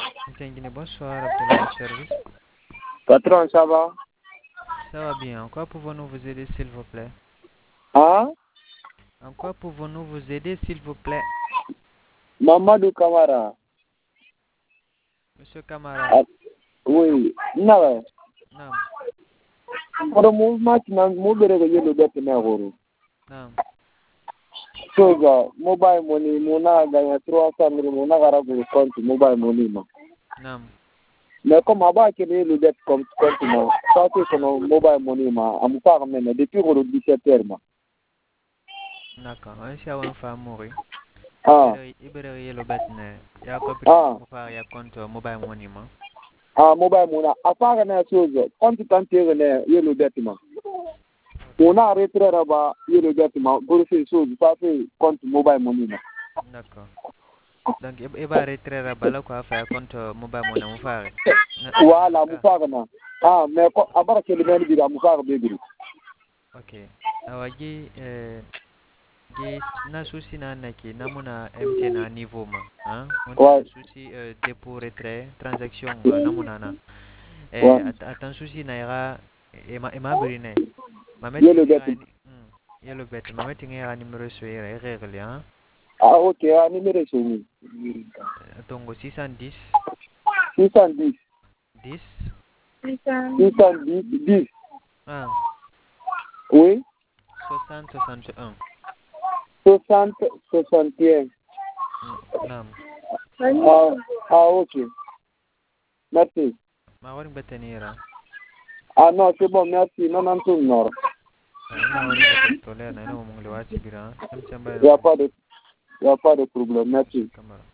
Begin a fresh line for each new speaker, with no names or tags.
Guinée, bonsoir, Abdullah, service.
Patron, ça va?
Ça va bien. En quoi pouvons-nous vous aider, s'il vous plaît?
Hein?
En quoi pouvons-nous vous aider, s'il vous plaît?
Mamadou Kamara.
Monsieur Kamara.
Ah, oui. Non.
Naam.
Pour le mouvement, tu n'as pas yellow bet na.
Naam.
So, mobile money, mona gagné 300 000, mona garabu compte mobile money ma.
Naam.
Mais comme avant que le bet compte ma, ça c'est son mobile money ma, am pas même depuis le 17h ma.
D'accord. On essaie d'avoir un famille.
Ah.
Ibere yellow bet ne. Ya compris.
Ah.
Mon frère, ya compte mobile money ma.
Ah, mobile money. À part la chose, compte tant que yellow bet ma. On a retiré là-bas, yellow bet ma, pour ces choses, ça fait compte mobile money ma.
D'accord. Donc, il va retirer la balle quoi faire compte mobile money mon frère.
Voilà, Moufagana. Ah, mais à part que le même dit à Moufag Bégri.
Ok. Awagi na souci na naki na muna MTN à niveau ma. Hein? On a
Ouais.
souci dépôt retrait transaction na muna na.
Ouais.
Attends souci na ira ema brine. Ma
Yé le
meeting
bête.
ira yellow bet. Ma meeting ira numéro sur ira règle hein.
Ah, ok, ah, numéro sur nous.
Tongo 610
610.
10
610, 10.
1
Oui.
60 61.
60, 61.
Naam.
Ah, ok. Merci.
Ma waring betenira.
Ah non, c'est bon, merci. Non, non, tout nord.
Ina waring betestolera na ina mumungli wasi bira.
Il n'y a pas de problème. Merci.
Kamara.